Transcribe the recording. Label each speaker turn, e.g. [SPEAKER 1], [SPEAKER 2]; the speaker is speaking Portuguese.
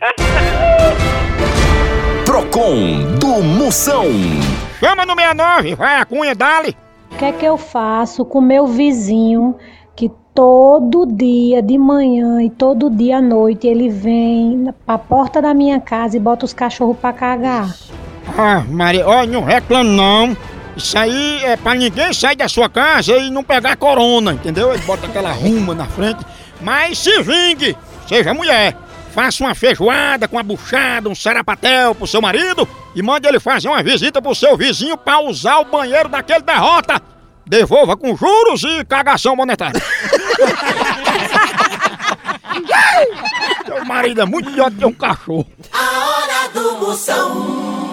[SPEAKER 1] Procon do Moção.
[SPEAKER 2] Chama no 69, vai a cunha, dale.
[SPEAKER 3] O que é que eu faço com meu vizinho que todo dia de manhã e todo dia à noite ele vem pra porta da minha casa e bota os cachorros pra cagar?
[SPEAKER 2] Ah, Maria, olha, não reclame não. Isso aí é pra ninguém sair da sua casa e não pegar corona, entendeu? Ele bota aquela ruma na frente. Mas se vingue, seja mulher. Faça uma feijoada com uma buchada, um sarapatel pro seu marido e mande ele fazer uma visita pro seu vizinho pra usar o banheiro daquele derrota. Devolva com juros e cagação monetária. Seu marido é muito pior do que um cachorro.
[SPEAKER 4] A hora do Moção.